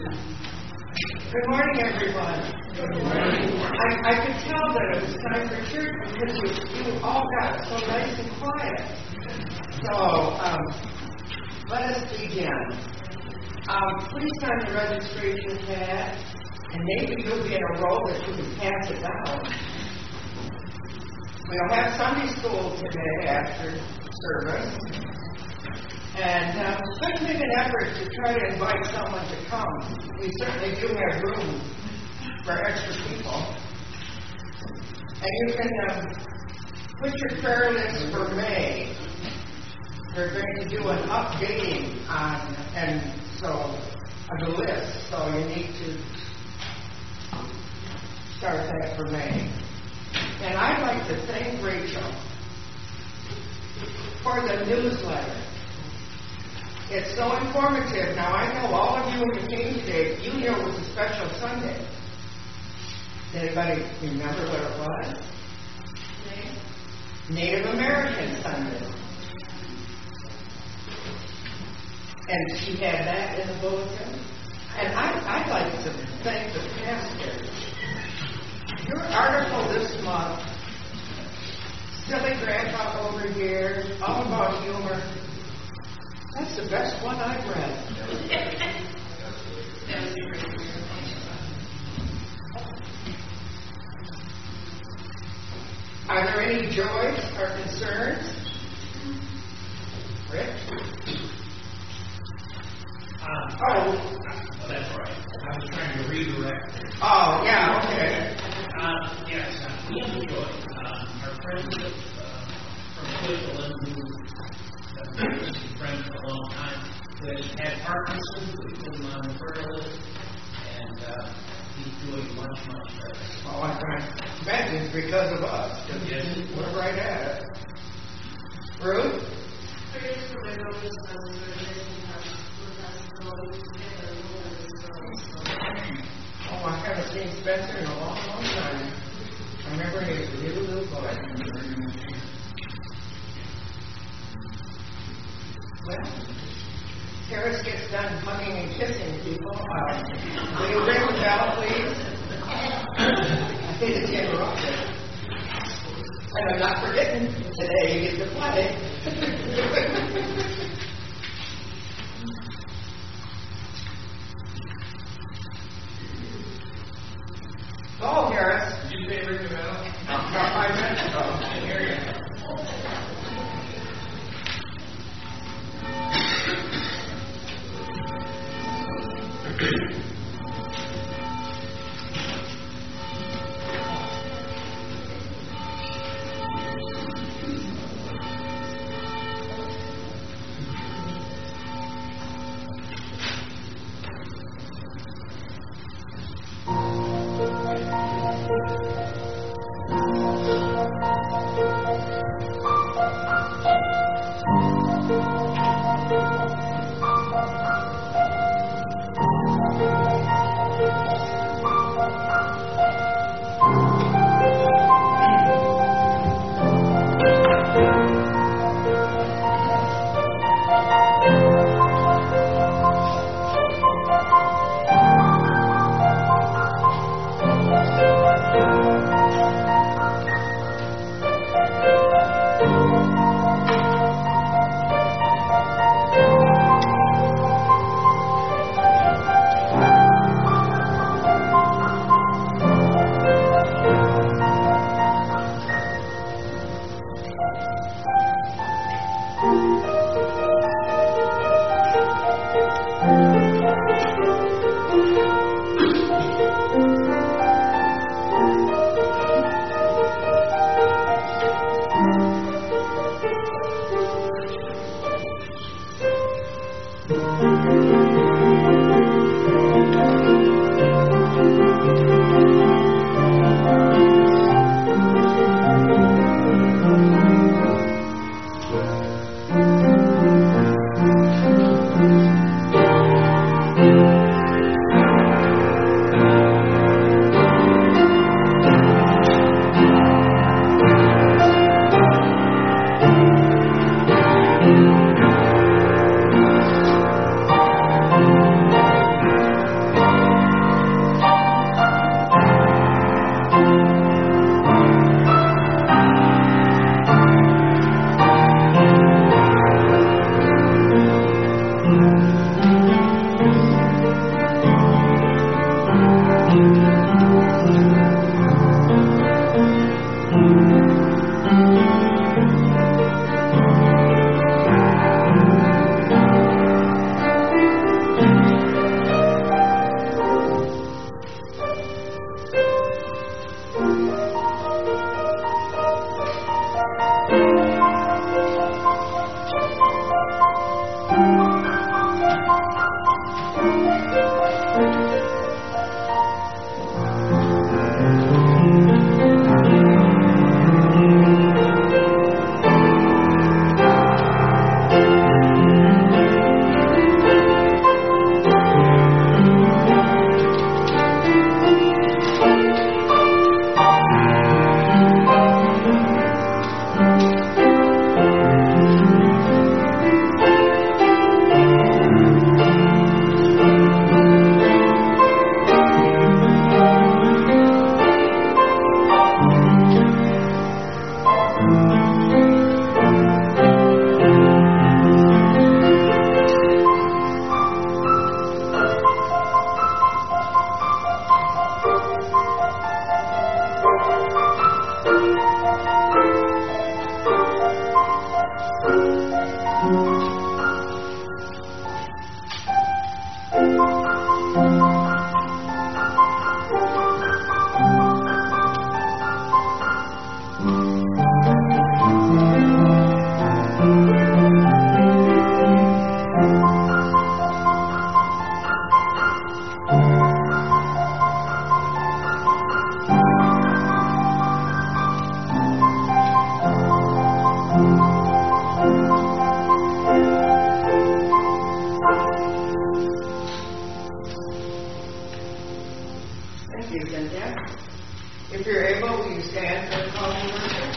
Good morning, everyone. Good morning. I could tell that it was time for church because you all got so nice and quiet. So, let us begin. Please sign the registration pad, and maybe you'll be in a row that you can pass it down. We'll have Sunday school today after service. And let's make an effort to try to invite someone to come. We certainly do have room for extra people. And you can put your prayer list for May. We're going to do an updating on the list, so you need to start that for May. And I'd like to thank Rachel for the newsletter. It's so informative. Now, I know all of you who came today, you knew it was a special Sunday. Does anybody remember what it was? Native American Sunday. And she had that in the bulletin. And I'd like to thank the pastor. Your article this month, Silly Grandpa Over Here, all about humor, that's the best one I've read. Are there any joys or concerns? Rick? Oh, that's right. I was trying to redirect. Oh, yeah, okay. Yes, we enjoy our friends from Cleveland who have been friends for a long time, who has had Parkinson's. We put him on the prayer list, and he's doing much better. Oh, I can imagine it's because of us. Yes. We're right at it. Ruth? Prayers for my brother's son, Oh, I haven't seen Spencer in a long time. I remember he was a little boy. Well, Harris gets done hugging and kissing people. Will you ring the bell, please? I think it's interrupted. And I'm not forgetting, today you get to play. Oh, Harris. Did you say ring the bell? About 5 minutes ago. I hear you. he's in heaven. If you're able, will you stand for the call to worship?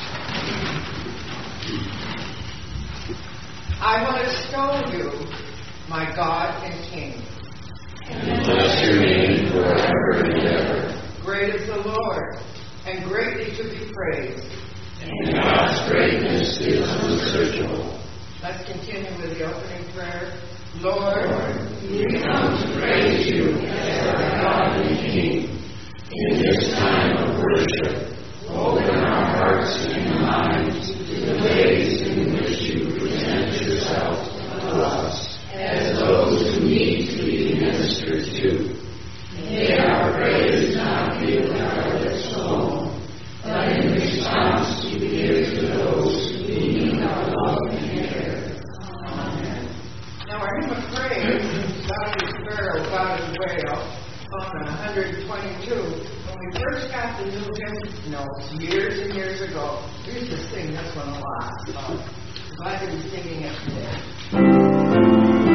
I will extol you, my God and King. And bless your name forever and ever. Great is the Lord, and greatly to be praised. And God's greatness is unsearchable. Let's continue with the opening prayer. Lord, we come to praise you as our God and King. In this time of worship, open our hearts and minds to the ways in which you present yourself to us as those who need to be ministered to. May our praise not be with our lips alone, but in response to give to those who need our love and care. Amen. now our hymn of praise, God is Sparrow, God is Whale, on 122. When we first got the new hymn notes years and years ago, we used to sing this one a lot. I'm glad to be singing it today.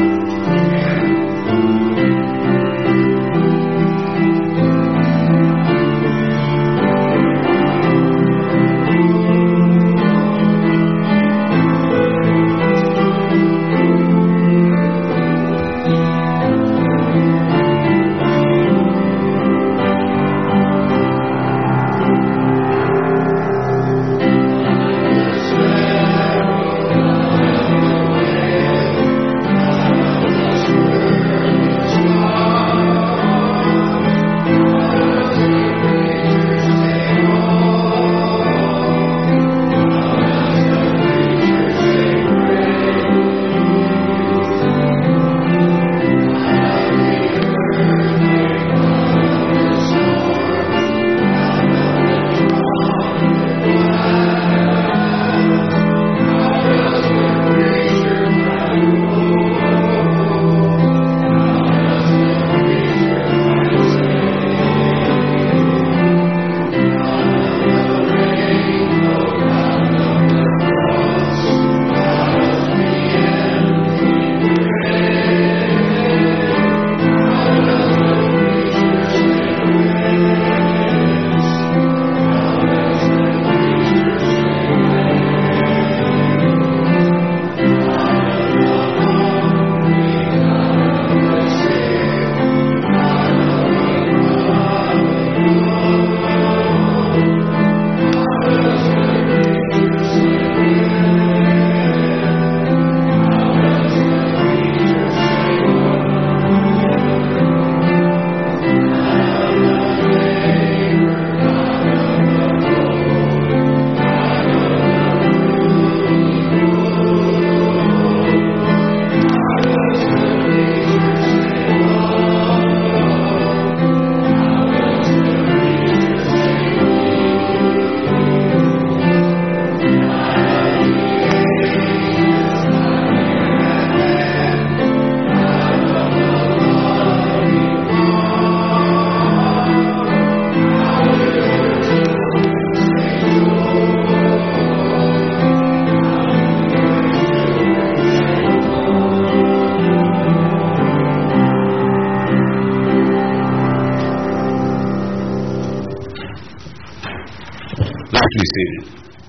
Be seated.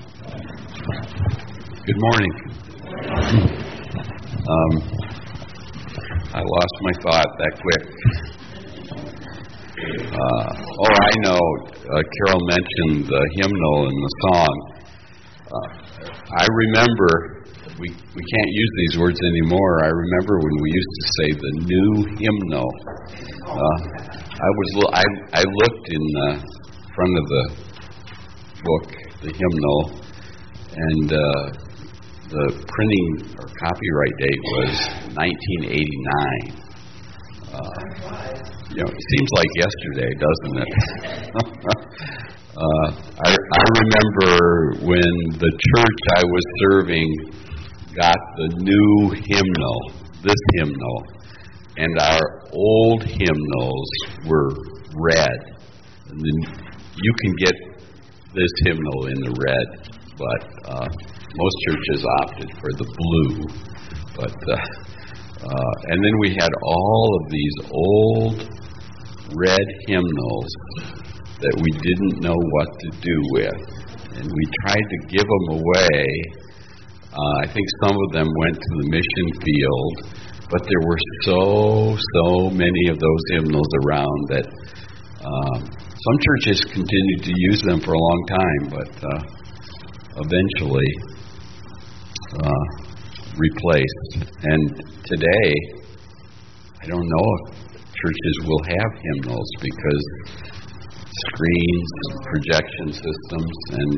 Good morning. I lost my thought that quick. I know. Carol mentioned the hymnal and the song. I remember, we can't use these words anymore. I remember when we used to say the new hymnal. I looked in front of the book, the hymnal, and the printing or copyright date was 1989. It seems like yesterday, doesn't it? I remember when the church I was serving got the new hymnal, this hymnal, and our old hymnals were red. And then you can get this hymnal in the red, but most churches opted for the blue. And then we had all of these old red hymnals that we didn't know what to do with. And we tried to give them away. I think some of them went to the mission field, but there were so many of those hymnals around that some churches continued to use them for a long time, but eventually replaced. And today, I don't know if churches will have hymnals because screens, projection systems, and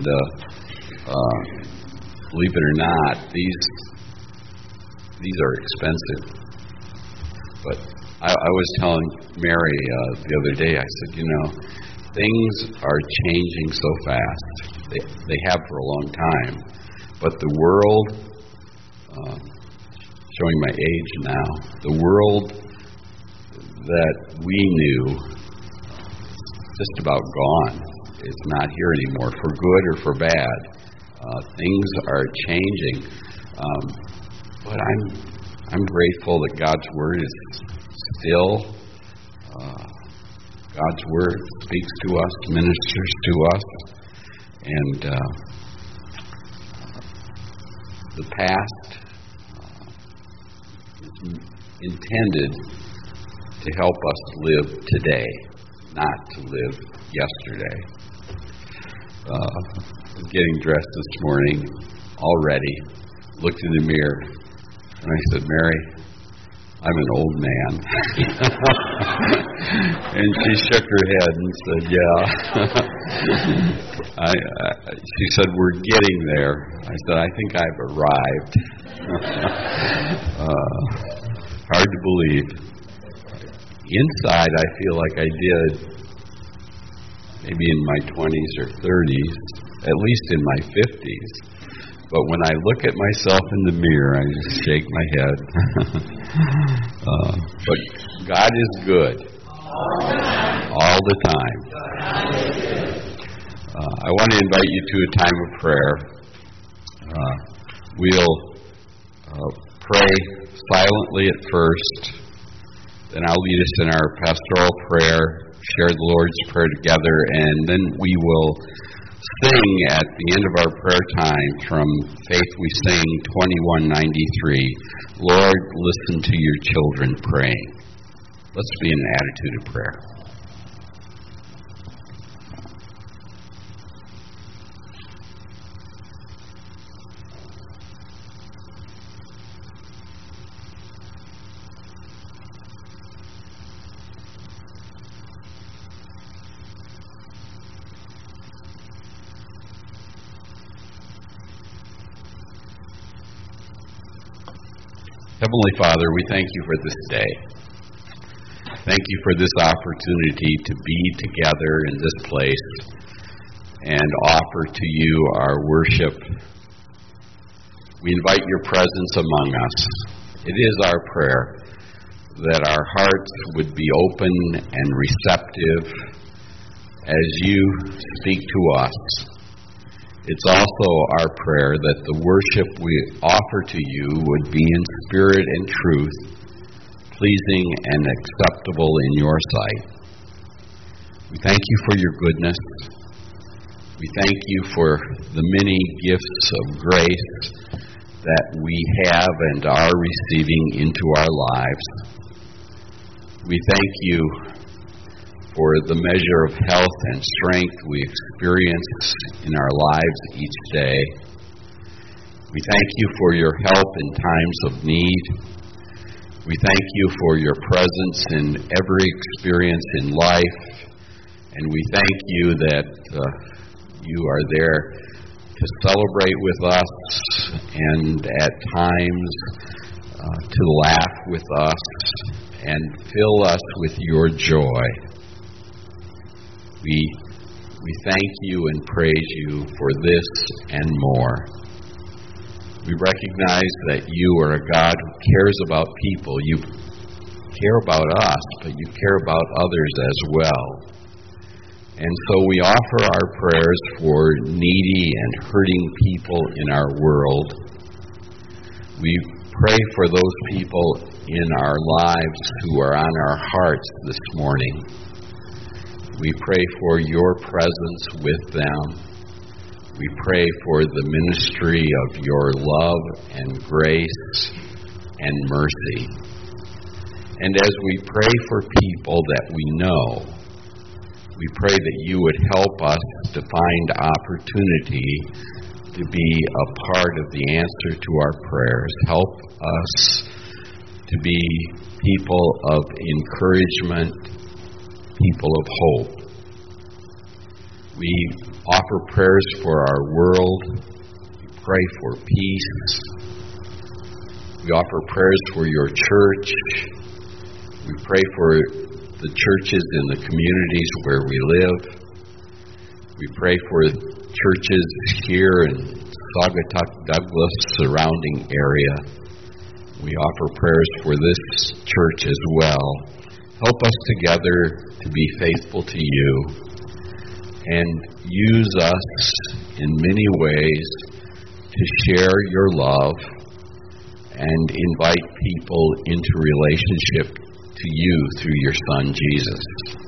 believe it or not, these are expensive. But I was telling Mary the other day, I said, things are changing so fast. They have for a long time. But the world, showing my age now, the world that we knew just about gone. It's not here anymore, for good or for bad. Things are changing. But I'm grateful that God's Word is still. God's Word speaks to us, ministers to us, and the past is intended to help us live today, not to live yesterday. Getting dressed this morning, already, looked in the mirror, and I said, Mary, I'm an old man. And she shook her head and said, yeah. She said, we're getting there. I said, I think I've arrived. Hard to believe. Inside, I feel like I did maybe in my 20s or 30s, at least in my 50s. But when I look at myself in the mirror, I just shake my head. But God is good. All the time. I want to invite you to a time of prayer. We'll pray silently at first. Then I'll lead us in our pastoral prayer, share the Lord's Prayer together, and then we will sing at the end of our prayer time from Faith We Sing 2193, Lord, listen to your children praying. Let's be in an attitude of prayer. Heavenly Father, we thank you for this day. Thank you for this opportunity to be together in this place and offer to you our worship. We invite your presence among us. It is our prayer that our hearts would be open and receptive as you speak to us. It's also our prayer that the worship we offer to you would be in spirit and truth, pleasing and acceptable in your sight. We thank you for your goodness. We thank you for the many gifts of grace that we have and are receiving into our lives. We thank you for the measure of health and strength we experience in our lives each day. We thank you for your help in times of need. We thank you for your presence in every experience in life. And we thank you that you are there to celebrate with us and at times to laugh with us and fill us with your joy. We thank you and praise you for this and more. We recognize that you are a God who cares about people. You care about us, but you care about others as well. And so we offer our prayers for needy and hurting people in our world. We pray for those people in our lives who are on our hearts this morning. We pray for your presence with them. We pray for the ministry of your love and grace and mercy. And as we pray for people that we know, we pray that you would help us to find opportunity to be a part of the answer to our prayers. Help us to be people of encouragement, people of hope. We offer prayers for our world. We pray for peace. We offer prayers for your church. We pray for the churches in the communities where we live. We pray for churches here in Saugatuck, Douglas, surrounding area. We offer prayers for this church as well. Help us together to be faithful to you and use us in many ways to share your love and invite people into relationship to you through your Son, Jesus.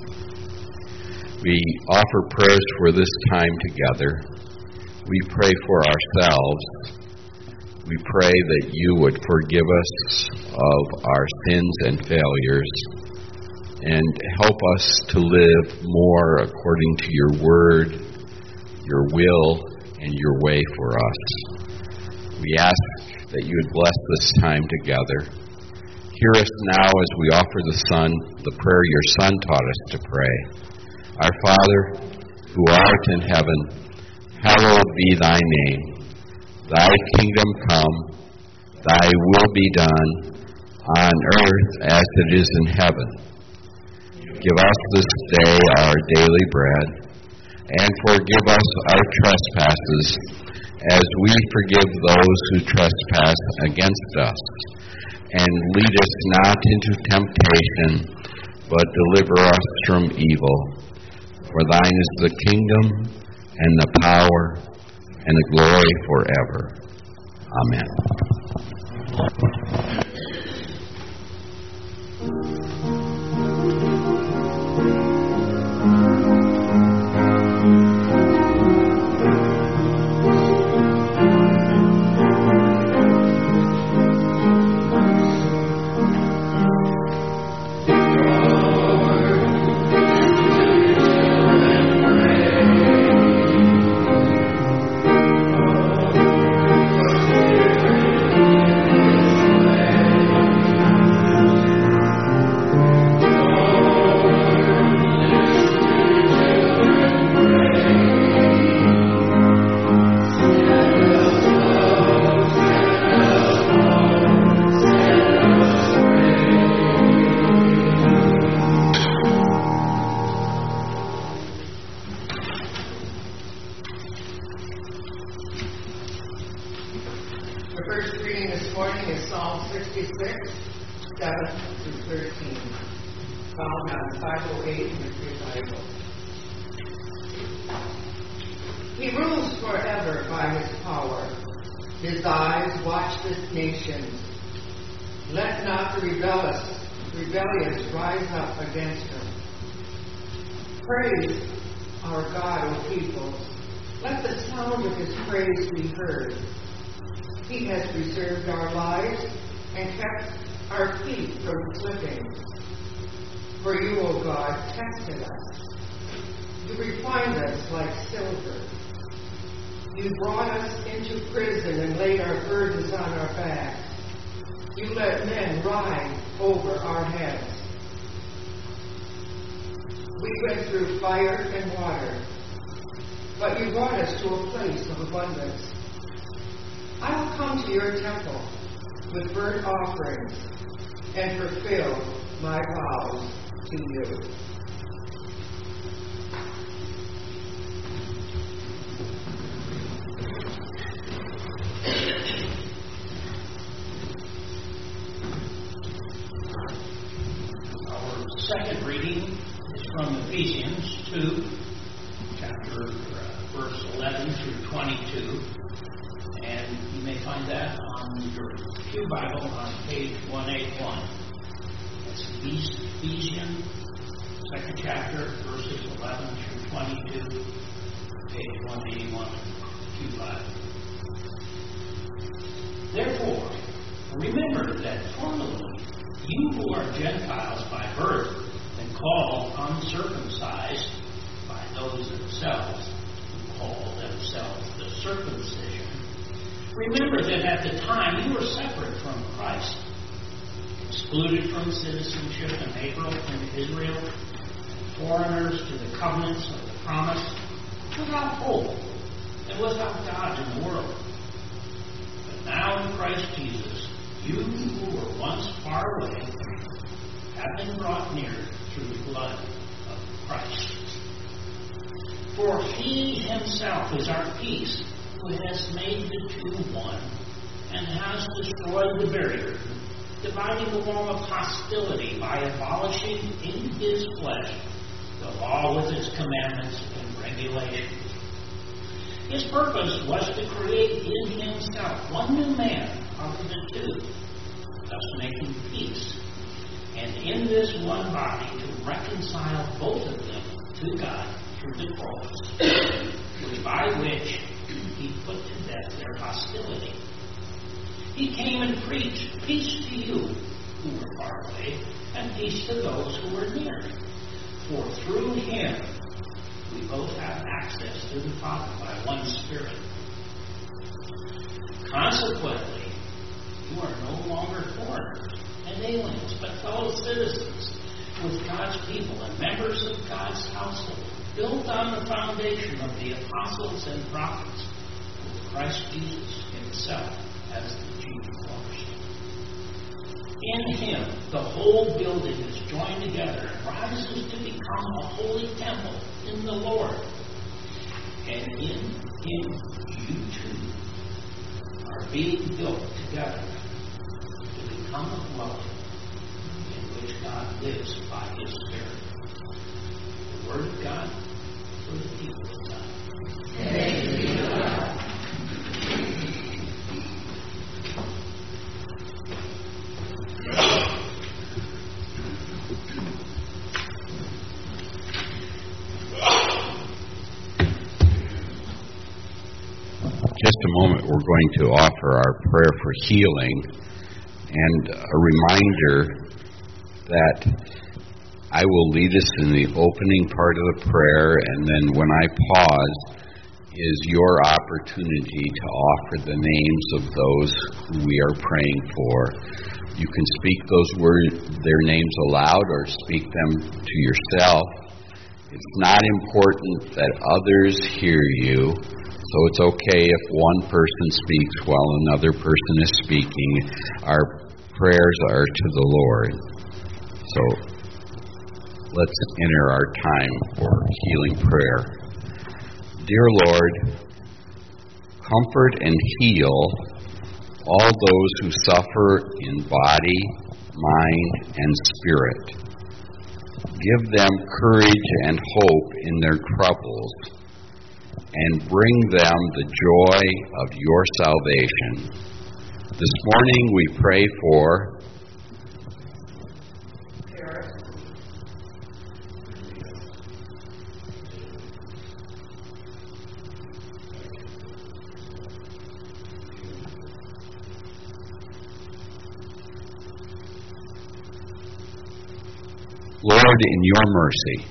We offer prayers for this time together. We pray for ourselves. We pray that you would forgive us of our sins and failures and help us to live more according to your word, your will, and your way for us. We ask that you would bless this time together. Hear us now as we offer the prayer your Son taught us to pray. Our Father, who art in heaven, hallowed be thy name. Thy kingdom come, thy will be done, on earth as it is in heaven. Give us this day our daily bread, and forgive us our trespasses, as we forgive those who trespass against us. And lead us not into temptation, but deliver us from evil. For thine is the kingdom, and the power, and the glory forever. Amen. He rules forever by his power. His eyes watch the nations. Let not the rebellious rise up against him. Praise our God, O people. Let the sound of his praise be heard. He has preserved our lives and kept our feet from slipping. For you, O God, tested us. You refined us like silver. You brought us into prison and laid our burdens on our backs. You let men ride over our heads. We went through fire and water, but you brought us to a place of abundance. I will come to your temple with burnt offerings and fulfill my vows to you. Second reading is from Ephesians 2, verse 11 through 22. And you may find that on your Pew Bible on page 181. It's Ephesians, second chapter, verses 11 page 181 25. Therefore, remember that formerly you who are Gentiles by birth and called uncircumcised by those themselves who call themselves the circumcision, remember that at the time you were separate from Christ, excluded from citizenship in Israel, foreigners to the covenants of the promise, without hope and without God in the world. But now in Christ Jesus, you who were once far away have been brought near through the blood of Christ. For he himself is our peace, who has made the two one, and has destroyed the barrier, dividing the wall of hostility by abolishing in his flesh the law with its commandments and regulations. His purpose was to create in himself one new man out of the two, thus making peace, and in this one body to reconcile both of them to God through the cross, by which he put to death their hostility. He came and preached peace to you who were far away, and peace to those who were near. For through him we both have access to the Father by one Spirit. Consequently, you are no longer foreigners and aliens, but fellow citizens with God's people and members of God's household, built on the foundation of the apostles and prophets, with Christ Jesus himself as the chief cornerstone. In him, the whole building is joined together and rises to become a holy temple in the Lord. And in him, you too are being built together to become a dwelling in which God lives by his Spirit. The Word of God for the people of God. Thanks be to God. Just a moment, we're going to offer our prayer for healing and a reminder that I will lead us in the opening part of the prayer, and then when I pause is your opportunity to offer the names of those who we are praying for. You can speak those words, their names aloud, or speak them to yourself. It's not important that others hear you, so it's okay if one person speaks while another person is speaking. Our prayers are to the Lord. So let's enter our time for healing prayer. Dear Lord, comfort and heal all those who suffer in body, mind, and spirit. Give them courage and hope in their troubles, and bring them the joy of your salvation. This morning we pray for Lord, in your mercy.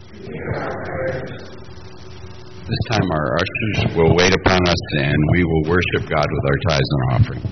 This time our ushers will wait upon us, and we will worship God with our tithes and offering.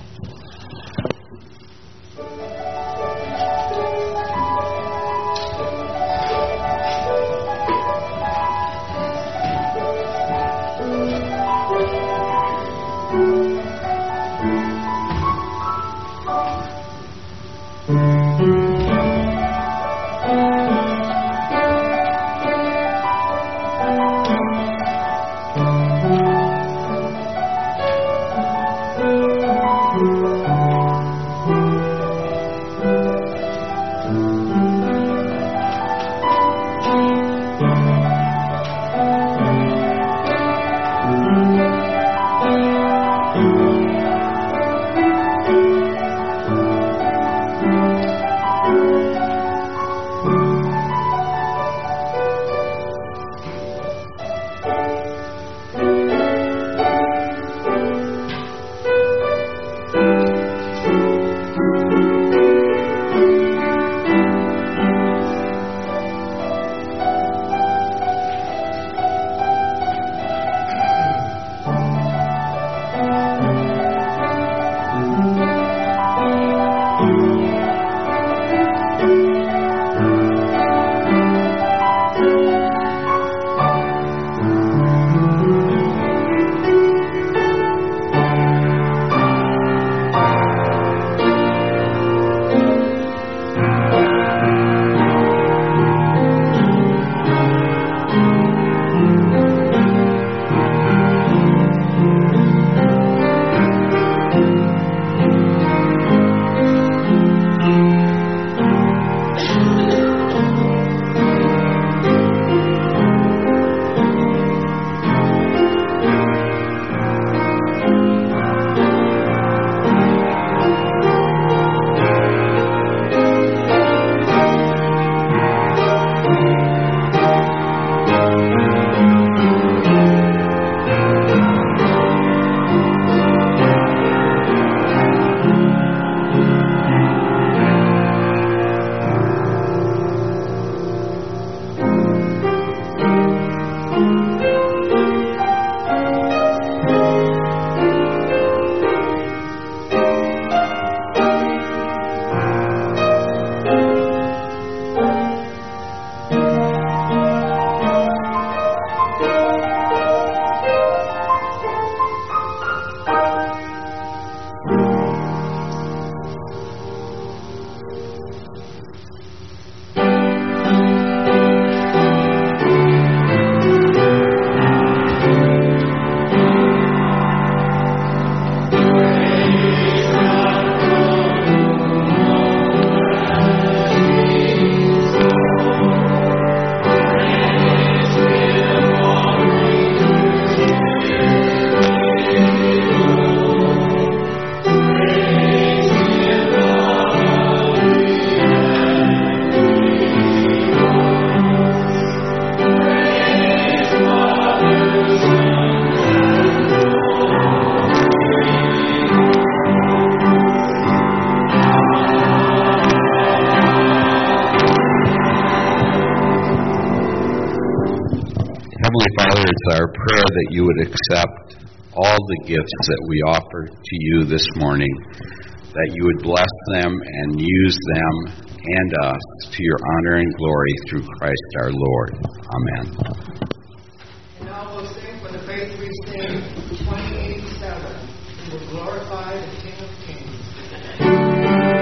Heavenly Father, it's our prayer that you would accept all the gifts that we offer to you this morning, that you would bless them and use them and us to your honor and glory through Christ our Lord. Amen. And now we'll sing for the faith we sing 2087. We will glorify the King of Kings.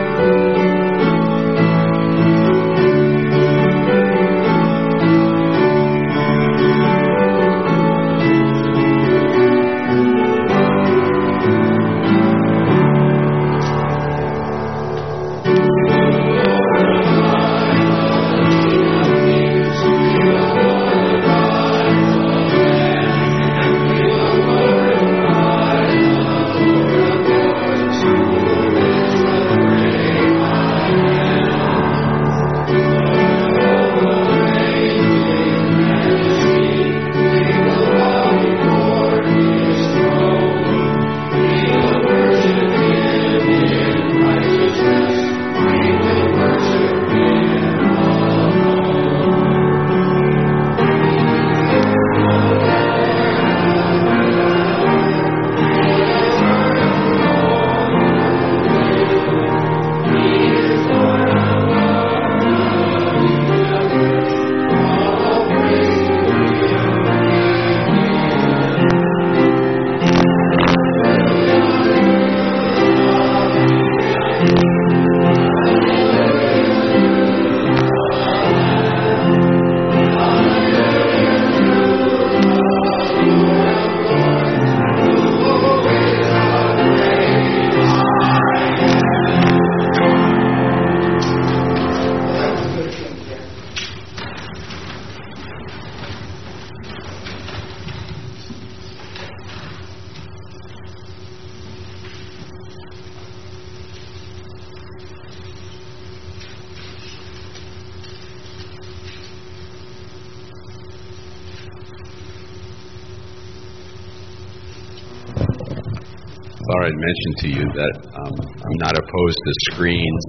I thought I'd mention to you that I'm not opposed to screens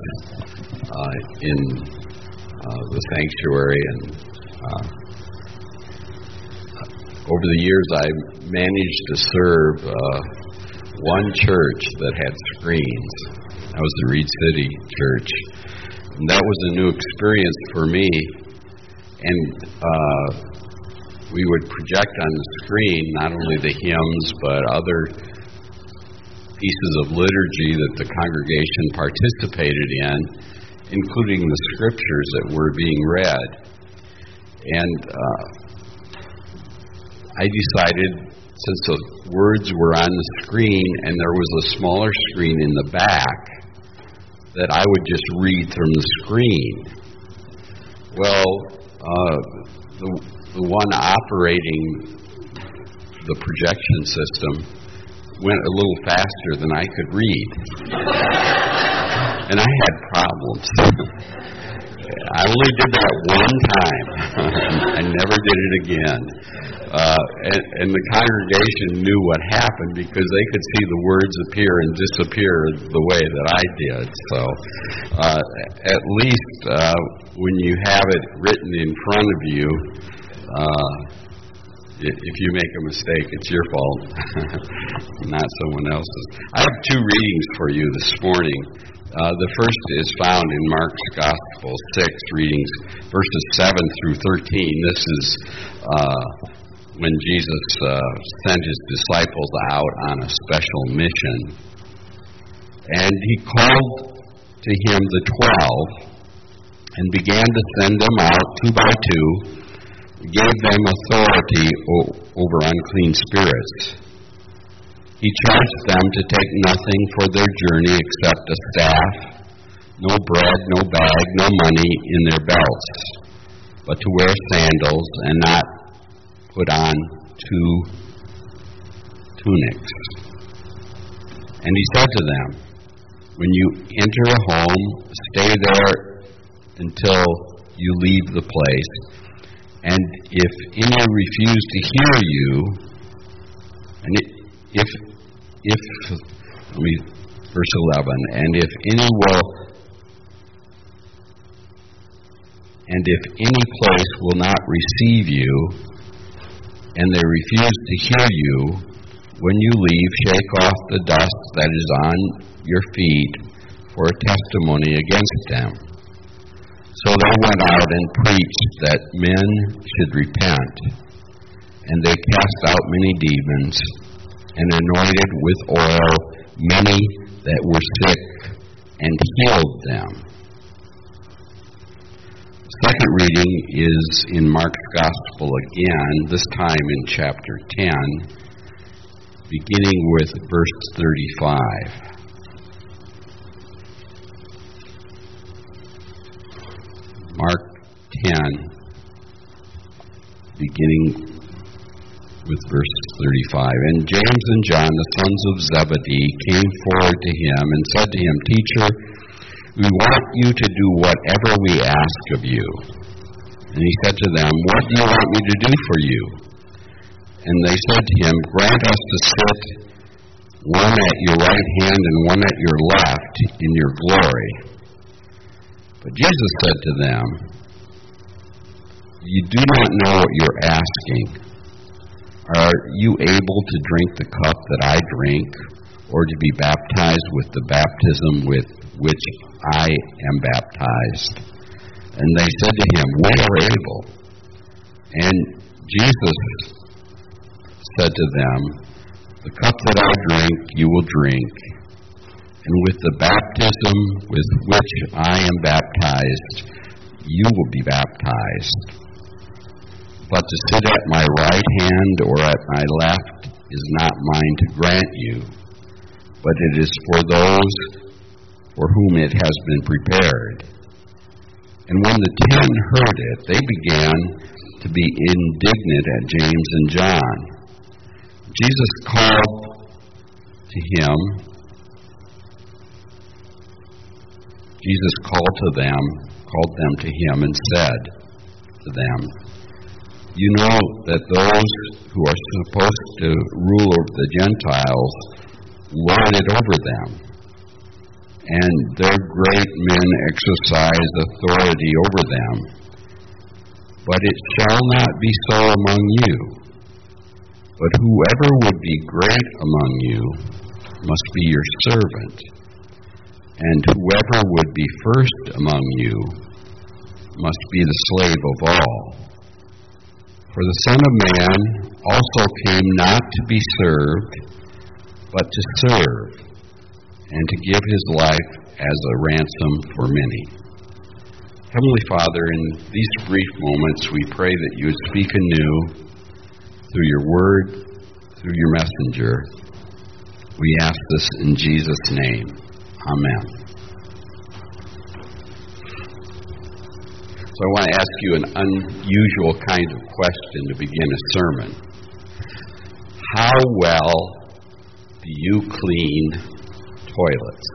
in the sanctuary, and over the years I managed to serve one church that had screens. That was the Reed City Church, and that was a new experience for me. And we would project on the screen not only the hymns but other pieces of liturgy that the congregation participated in, including the scriptures that were being read. And I decided, since the words were on the screen and there was a smaller screen in the back, that I would just read from the screen. Well, the one operating the projection system went a little faster than I could read. And I had problems. I only did that one time. I never did it again. And the congregation knew what happened because they could see the words appear and disappear the way that I did. So at least when you have it written in front of you, if you make a mistake, it's your fault, not someone else's. I have two readings for you this morning. The first is found in Mark's Gospel, 6 readings, verses 7 through 13. This is when Jesus sent his disciples out on a special mission. And he called to him the 12 and began to send them out 2 by 2, gave them authority over unclean spirits. He charged them to take nothing for their journey except a staff, no bread, no bag, no money in their belts, but to wear sandals and not put on 2 tunics. And he said to them, when you enter a home, stay there until you leave the place. And if any refuse to hear you, and verse 11, and if any place will not receive you, and they refuse to hear you, when you leave, shake off the dust that is on your feet for a testimony against them. So they went out and preached that men should repent. And they cast out many demons and anointed with oil many that were sick and healed them. Second reading is in Mark's Gospel again, this time in chapter 10, beginning with verse 35. Mark 10, beginning with verse 35. And James and John, the sons of Zebedee, came forward to him and said to him, Teacher, we want you to do whatever we ask of you. And he said to them, What do you want me to do for you? And they said to him, Grant us to sit one at your right hand and one at your left in your glory. But Jesus said to them, You do not know what you're asking. Are you able to drink the cup that I drink, or to be baptized with the baptism with which I am baptized? And they said to him, We are able. And Jesus said to them, The cup that I drink you will drink, and with the baptism with which I am baptized you will be baptized. But to sit at my right hand or at my left is not mine to grant you, but it is for those for whom it has been prepared. And when the 10 heard it, they began to be indignant at James and John. Jesus called them to him and said to them, You know that those who are supposed to rule over the Gentiles lord it over them, and their great men exercise authority over them. But it shall not be so among you. But whoever would be great among you must be your servant, and whoever would be first among you must be the slave of all. For the Son of Man also came not to be served, but to serve, and to give his life as a ransom for many. Heavenly Father, in these brief moments, we pray that you would speak anew through your word, through your messenger. We ask this in Jesus' name. Amen. So I want to ask you an unusual kind of question to begin a sermon. How well do you clean toilets?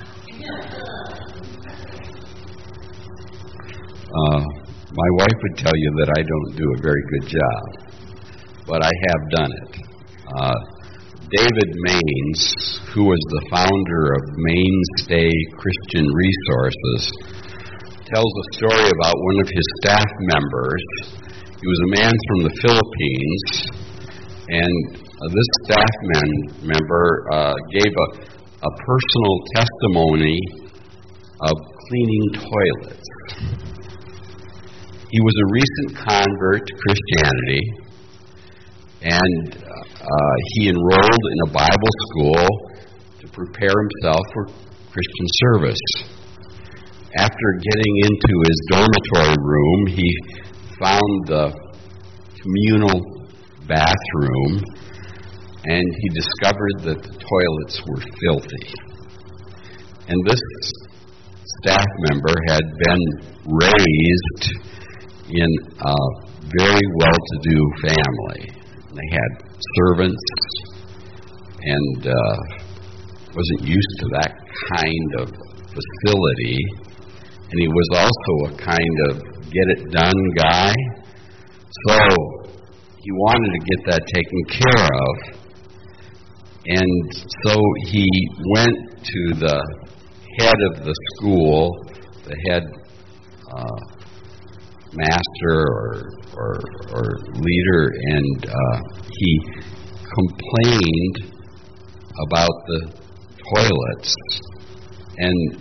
My wife would tell you that I don't do a very good job, but I have done it. David Maines, who was the founder of Mainstay Christian Resources, tells a story about one of his staff members. He was a man from the Philippines, and this staff member gave a personal testimony of cleaning toilets. He was a recent convert to Christianity, and he enrolled in a Bible school to prepare himself for Christian service. After getting into his dormitory room, he found the communal bathroom, and he discovered that the toilets were filthy. And this staff member had been raised in a very well-to-do family. They had servants and wasn't used to that kind of facility. And he was also a kind of get-it-done guy. So he wanted to get that taken care of. And so he went to the head of the school, the head master or leader, and he complained about the toilets, and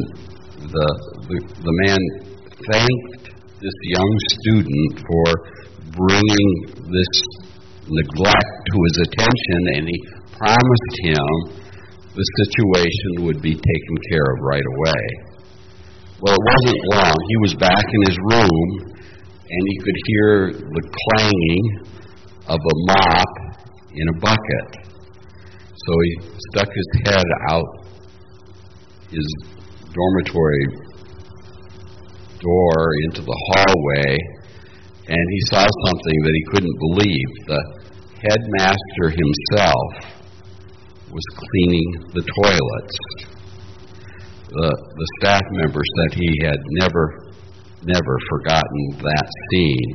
the man thanked this young student for bringing this neglect to his attention, and he promised him the situation would be taken care of right away. Well, it wasn't long. He was back in his room, and he could hear the clanging of a mop in a bucket. So he stuck his head out his dormitory door into the hallway, and he saw something that he couldn't believe. The headmaster himself was cleaning the toilets. The staff member said he had never forgotten that scene.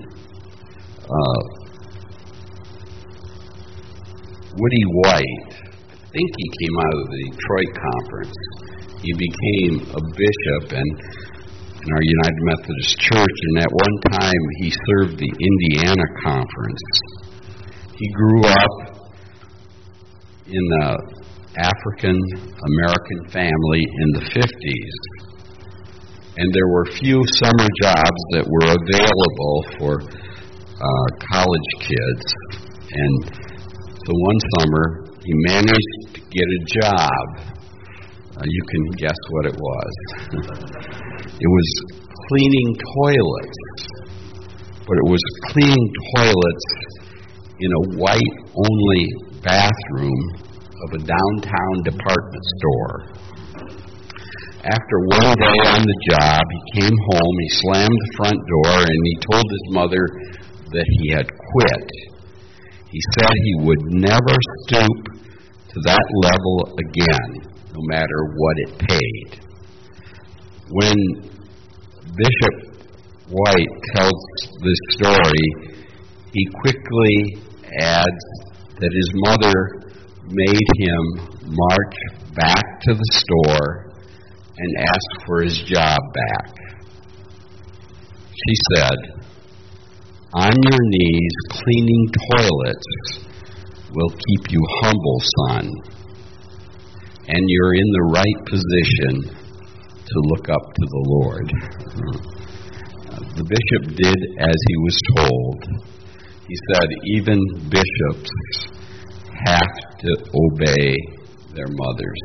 Woody White, I think he came out of the Detroit Conference. He became a bishop in our United Methodist Church, and at one time he served the Indiana Conference. He grew up in an African-American family in the 50s, and there were few summer jobs that were available for college kids. And so one summer, he managed to get a job. You can guess what it was. It was cleaning toilets, but it was cleaning toilets in a white-only bathroom of a downtown department store. After one day on the job, he came home, he slammed the front door, and he told his mother that he had quit. He said he would never stoop to that level again, no matter what it paid. When Bishop White tells this story, he quickly adds that his mother made him march back to the store and ask for his job back. She said, "On your knees cleaning toilets will keep you humble, son, and you're in the right position to look up to the Lord." The bishop did as he was told. He said even bishops have to obey their mothers.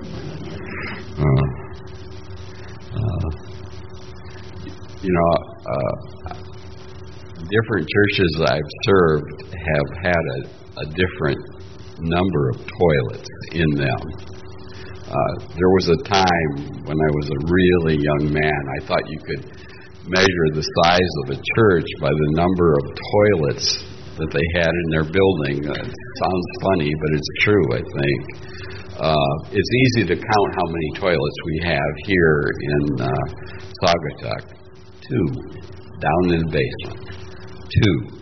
Different churches I've served have had a different number of toilets in them. There was a time when I was a really young man, I thought you could measure the size of a church by the number of toilets that they had in their building. It sounds funny, but it's true, I think. It's easy to count how many toilets we have here in Saugatuck. 2, down in the basement. 2.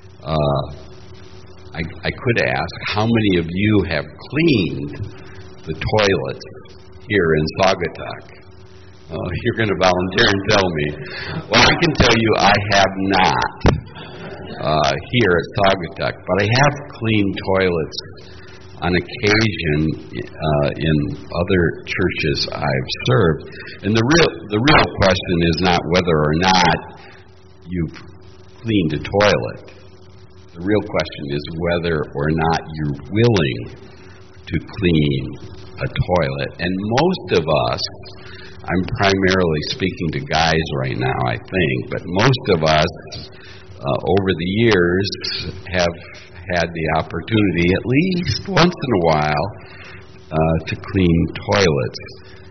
I could ask, how many of you have cleaned the toilets here in Saugatuck? You're going to volunteer and tell me. Well, I can tell you I have not here at Saugatuck, but I have cleaned toilets on occasion in other churches I've served. And the real question is not whether or not you've cleaned a toilet. The real question is whether or not you're willing to clean a toilet. And most of us, I'm primarily speaking to guys right now, I think, but most of us over the years have had the opportunity, at least once in a while, to clean toilets.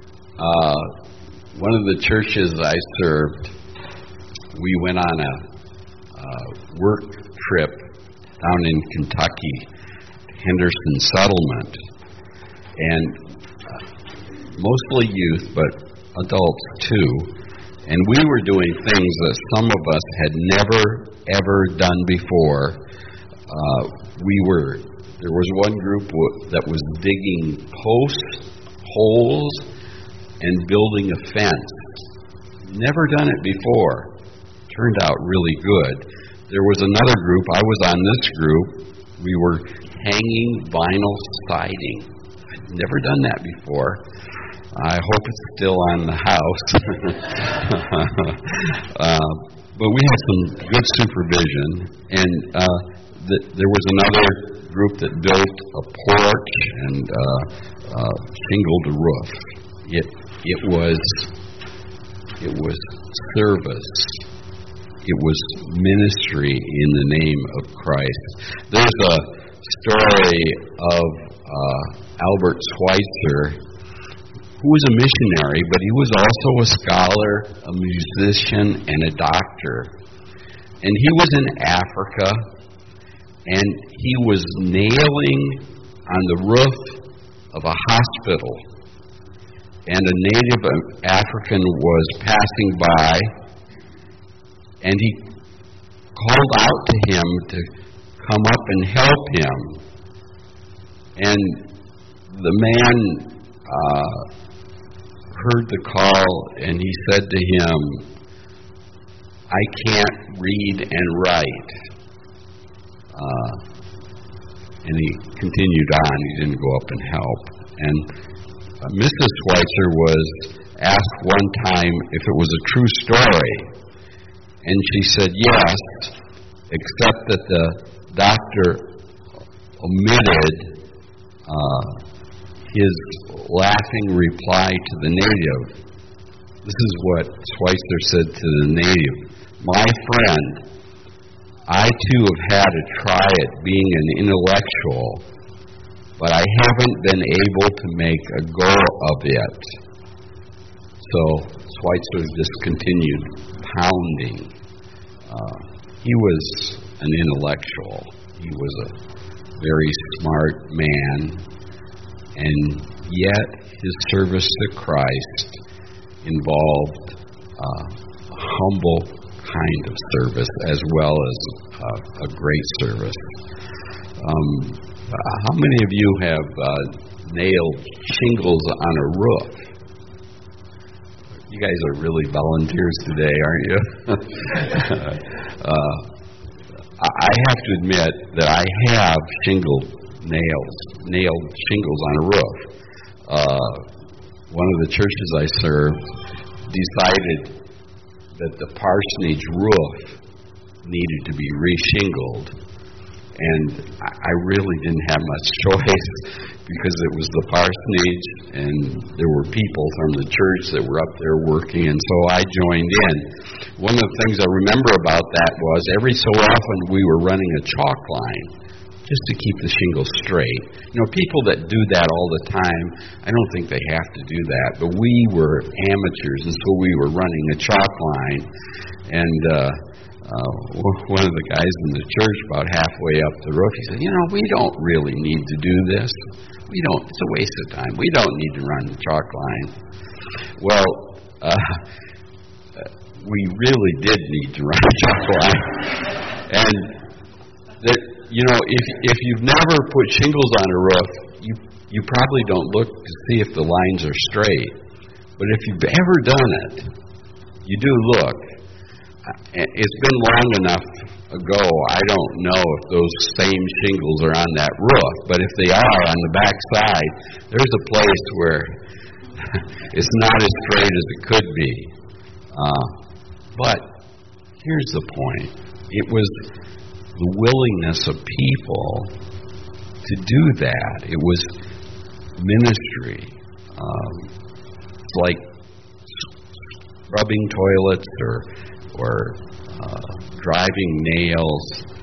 One of the churches I served, we went on a work trip down in Kentucky, Henderson Settlement, and mostly youth, but adults too. And we were doing things that some of us had never, ever done before. There was one group that was digging posts, holes, and building a fence. Never done it before. Turned out really good. there was another group. I was on this group. We were hanging vinyl siding. I'd never done that before. I hope it's still on the house. But we had some good supervision, and there was another group that built a porch and shingled a roof. It was service. It was ministry in the name of Christ. There's a story of Albert Schweitzer, who was a missionary, but he was also a scholar, a musician, and a doctor. And he was in Africa, and he was nailing on the roof of a hospital. And a native African was passing by, and he called out to him to come up and help him. And the man heard the call, and he said to him, "I can't read and write." And he continued on. He didn't go up and help. And Mrs. Schweitzer was asked one time if it was a true story. And she said yes, except that the doctor omitted his laughing reply to the native. This is what Schweitzer said to the native: "My friend, I too have had a try at being an intellectual, but I haven't been able to make a go of it." So Schweitzer just continued pounding. He was an intellectual. He was a very smart man, and yet his service to Christ involved a humble kind of service as well as a great service. How many of you have nailed shingles on a roof? You guys are really volunteers today, aren't you? I have to admit that I have nailed shingles on a roof. One of the churches I served decided that the parsonage roof needed to be reshingled, and I really didn't have much choice because it was the parsonage and there were people from the church that were up there working, and so I joined in. One of the things I remember about that was every so often we were running a chalk line just to keep the shingles straight. You know, people that do that all the time, I don't think they have to do that, but we were amateurs, and so we were running a chalk line, and one of the guys in the church about halfway up the roof, he said, "You know, we don't really need to do this. It's a waste of time. We don't need to run the chalk line." Well, we really did need to run a chalk line. And if you've never put shingles on a roof, you probably don't look to see if the lines are straight. But if you've ever done it, you do look. It's been long enough ago, I don't know if those same shingles are on that roof, but if they are on the back side, there's a place where it's not as straight as it could be. But here's the point. It was the willingness of people to do that. It was ministry. It's like rubbing toilets or driving nails.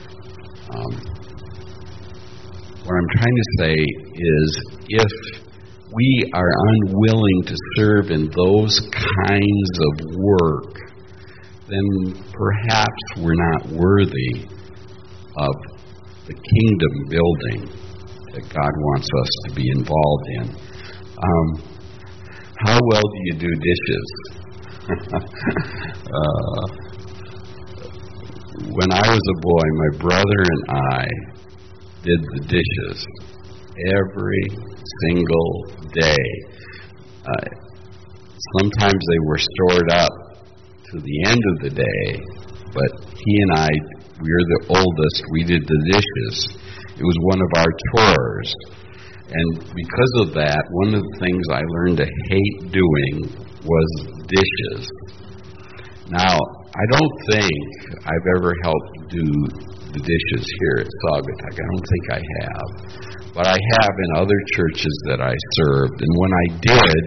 What I'm trying to say is if we are unwilling to serve in those kinds of work, then perhaps we're not worthy of the kingdom building that God wants us to be involved in. How well do you do dishes? When I was a boy, my brother and I did the dishes every single day. Sometimes they were stored up to the end of the day, but he and I we are the oldest, we did the dishes. It was one of our chores. And because of that, one of the things I learned to hate doing was dishes. Now, I don't think I've ever helped do the dishes here at Saugatuck. I don't think I have. But I have in other churches that I served. And when I did,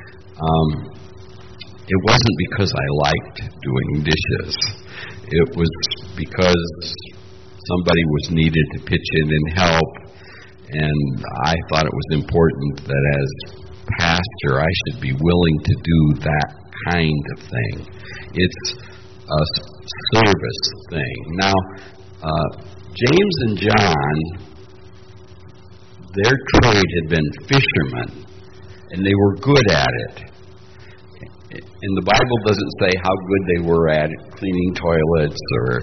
it wasn't because I liked doing dishes. It was because somebody was needed to pitch in and help. And I thought it was important that as pastor, I should be willing to do that kind of thing. It's a service thing. Now, James and John, their trade had been fishermen, and they were good at it. And the Bible doesn't say how good they were at it, cleaning toilets or,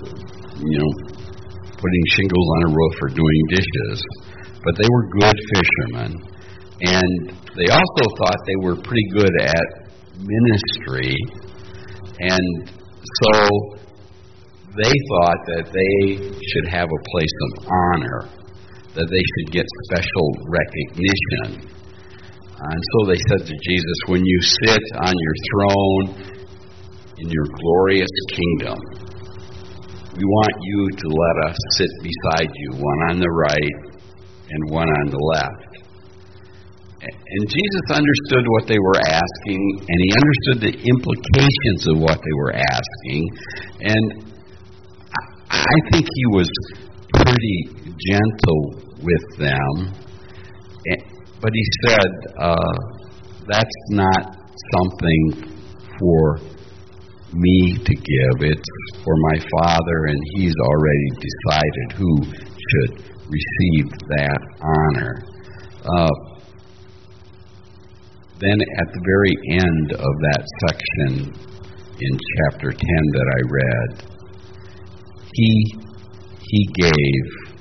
putting shingles on a roof or doing dishes. But they were good fishermen. And they also thought they were pretty good at ministry. And so they thought that they should have a place of honor, that they should get special recognition. And so they said to Jesus, when you sit on your throne in your glorious kingdom, we want you to let us sit beside you, one on the right and one on the left. And Jesus understood what they were asking, and he understood the implications of what they were asking. And I think he was pretty gentle with them. But he said, that's not something for me to give. It's for my Father, and he's already decided who should receive that honor. Then at the very end of that section in chapter 10 that I read, he gave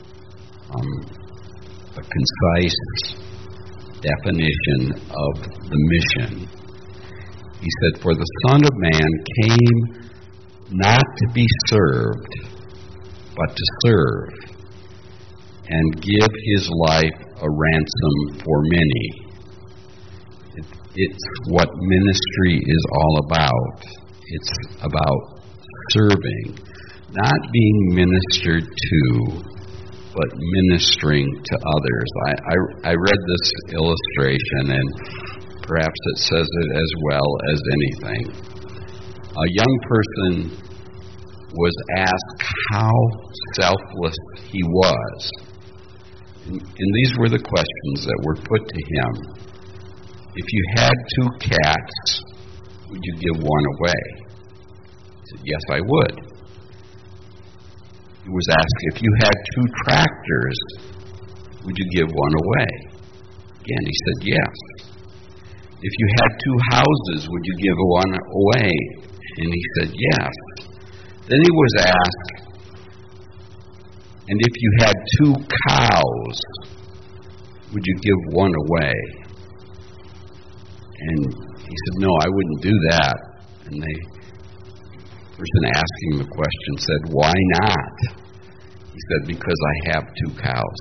a concise definition of the mission. He said, for the Son of Man came not to be served, but to serve, and give his life a ransom for many. It's what ministry is all about. It's about serving, not being ministered to, but ministering to others. I read this illustration, and perhaps it says it as well as anything. A young person was asked how selfless he was. And these were the questions that were put to him. If you had 2 cats, would you give one away? He said, yes, I would. He was asked, if you had 2 tractors, would you give one away? Again, he said, yes. If you had 2 houses, would you give one away? And he said, yes. Then he was asked, and if you had 2 cows, would you give one away? And he said, no, I wouldn't do that. And the person asking the question said, why not? He said, because I have 2 cows.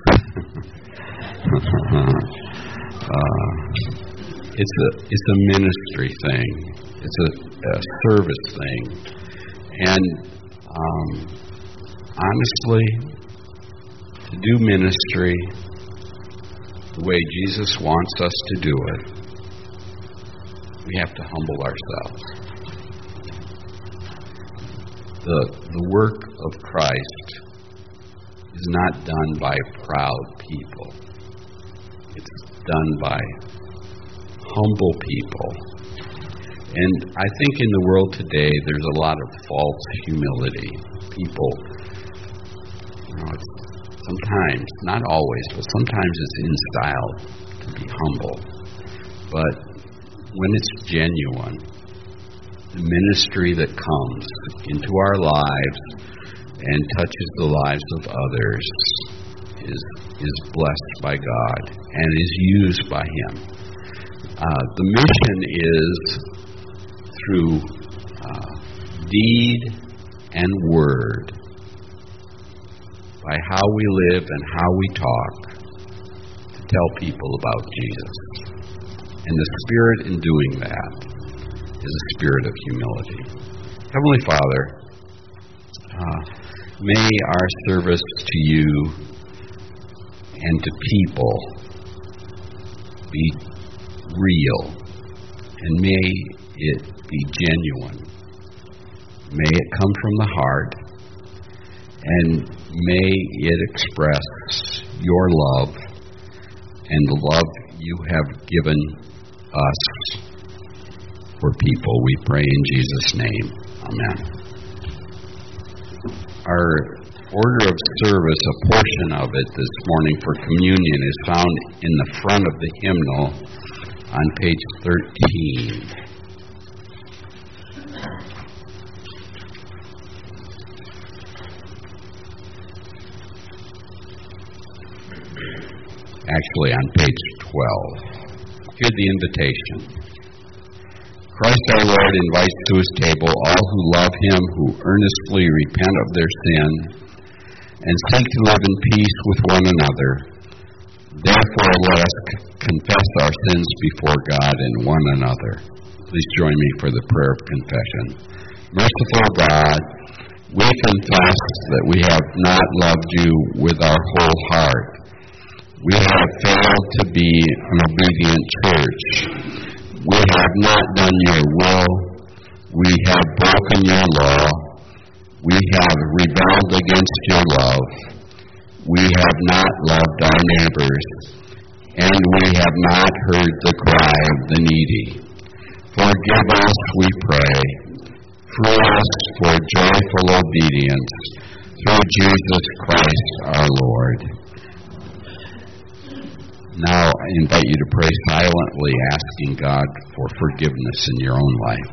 It's a ministry thing. It's a service thing. And honestly, to do ministry the way Jesus wants us to do it, we have to humble ourselves. The work of Christ is not done by proud people. It's done by humble people. And I think in the world today, there's a lot of false humility. People, sometimes, not always, but sometimes it's in style to be humble. But when it's genuine, the ministry that comes into our lives and touches the lives of others is blessed by God and is used by Him. The mission is through deed and word by how we live and how we talk to tell people about Jesus. And the Spirit in doing that is a spirit of humility. Heavenly Father, may our service to you and to people be real, and may it be genuine. May it come from the heart, and may it express your love and the love you have given us for people. We pray in Jesus' name. Amen. Our order of service, a portion of it this morning for communion, is found in the front of the hymnal on page 13. Actually, on page 12. Hear the invitation. Christ our Lord invites to his table all who love him, who earnestly repent of their sin, and seek to live in peace with one another. Therefore, let us confess our sins before God and one another. Please join me for the prayer of confession. Merciful God, we confess that we have not loved you with our whole heart. We have failed to be an obedient church. We have not done your will. We have broken your law. We have rebelled against your love. We have not loved our neighbors. And we have not heard the cry of the needy. Forgive us, we pray. Free us for joyful obedience through Jesus Christ our Lord. Now I invite you to pray silently, asking God for forgiveness in your own life.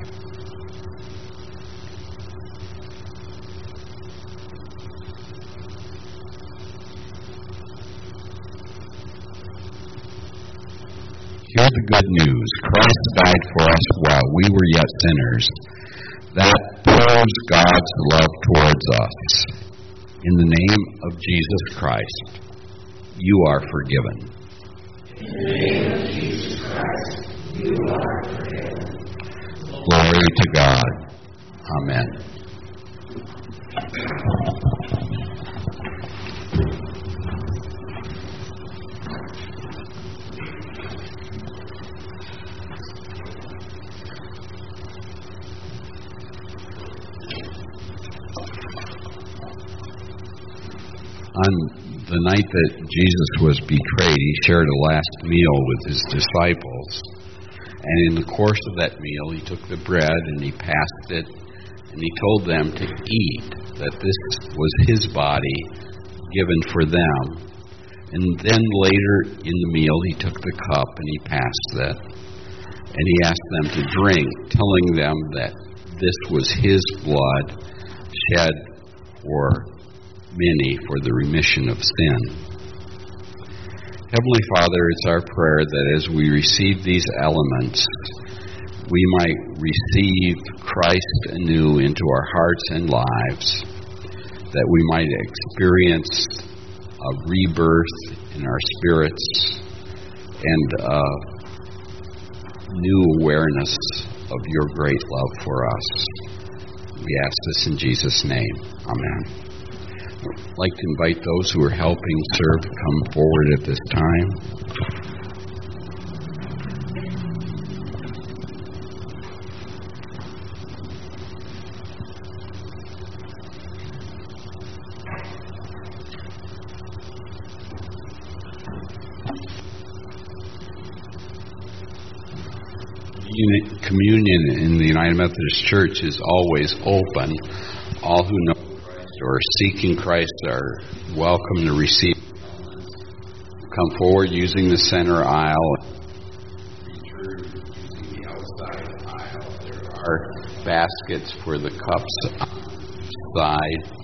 Hear the good news. Christ died for us while we were yet sinners. That proves God's love towards us. In the name of Jesus Christ, you are forgiven. In the name of Jesus Christ, you are forgiven. Glory to God. Amen. On the night that Jesus was betrayed, he shared a last meal with his disciples. And in the course of that meal, he took the bread and he passed it, and he told them to eat, that this was his body given for them. And then later in the meal, he took the cup and he passed that. And he asked them to drink, telling them that this was his blood shed for many for the remission of sin. Heavenly Father, it's our prayer that as we receive these elements, we might receive Christ anew into our hearts and lives, that we might experience a rebirth in our spirits and a new awareness of your great love for us. We ask this in Jesus' name. Amen. I'd like to invite those who are helping serve to come forward at this time. Communion in the United Methodist Church is always open. All who know Christ or are seeking Christ are welcome to receive. Come forward using the center aisle. Return using the outside aisle. There are baskets for the cups on each side.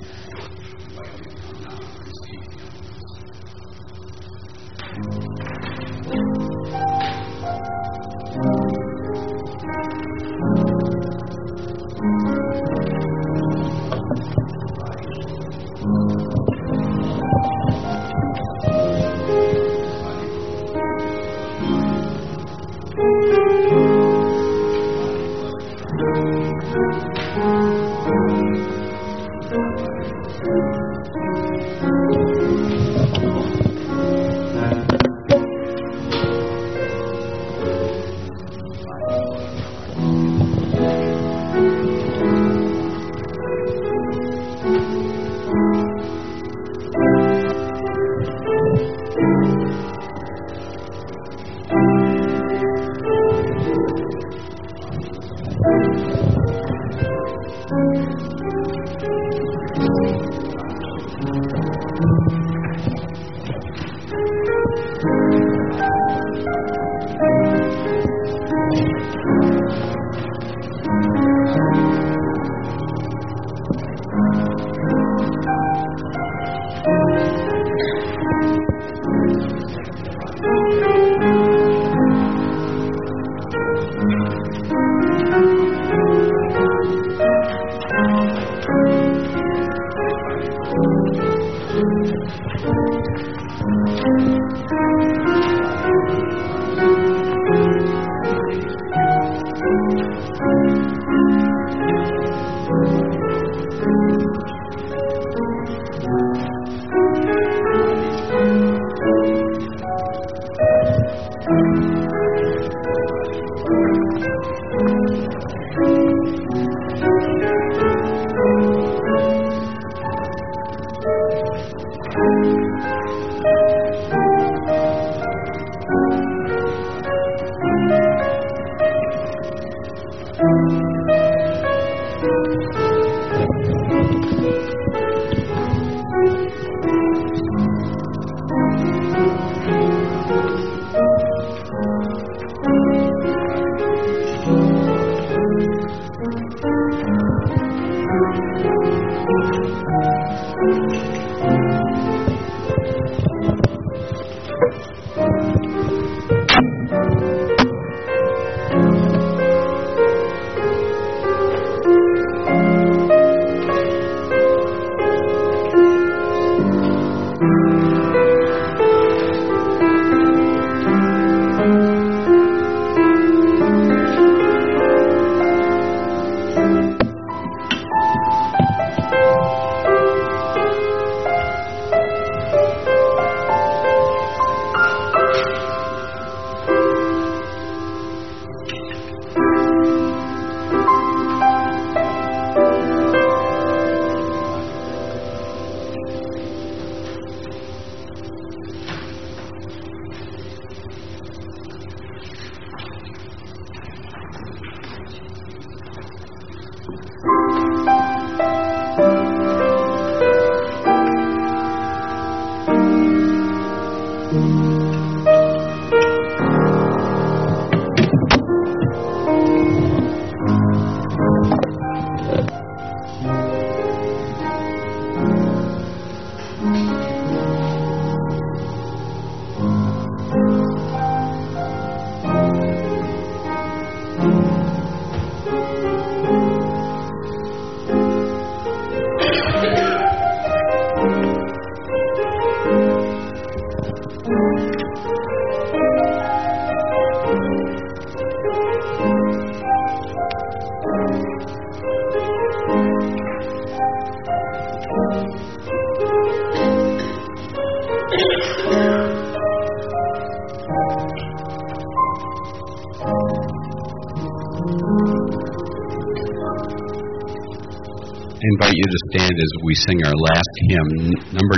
I invite you to stand as we sing our last hymn, number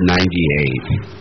98.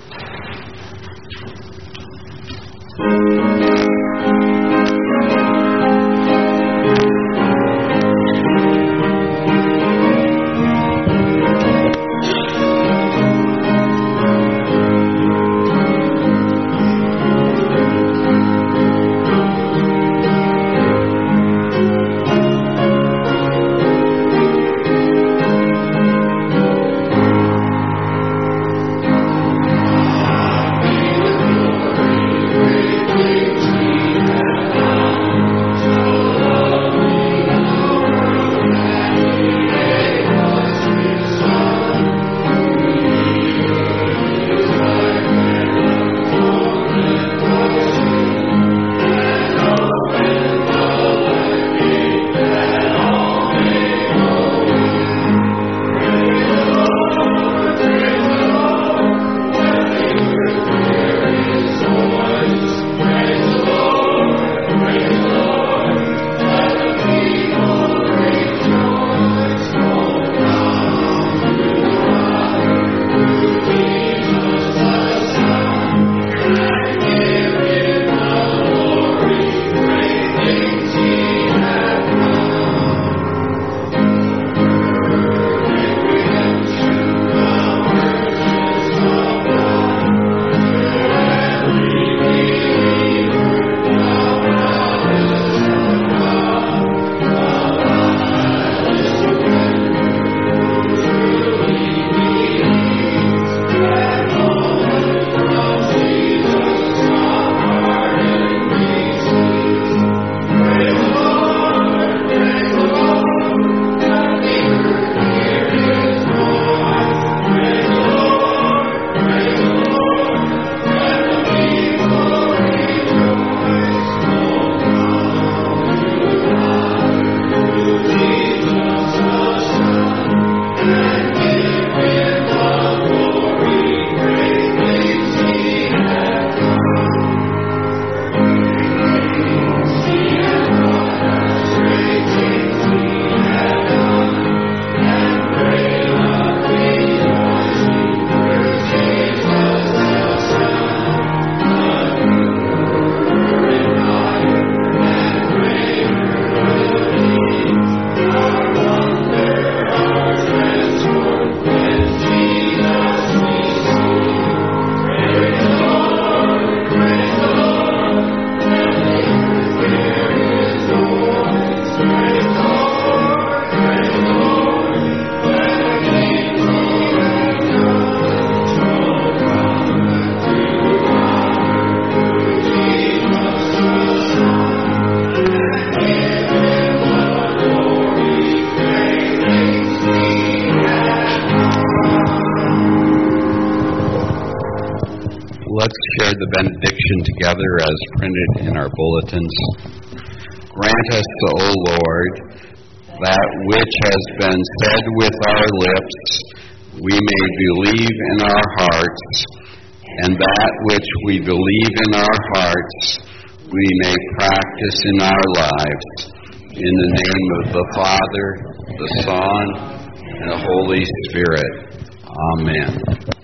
Let's share the benediction together as printed in our bulletins. Grant us, O Lord, that which has been said with our lips, we may believe in our hearts, and that which we believe in our hearts, we may practice in our lives. In the name of the Father, the Son, and the Holy Spirit. Amen.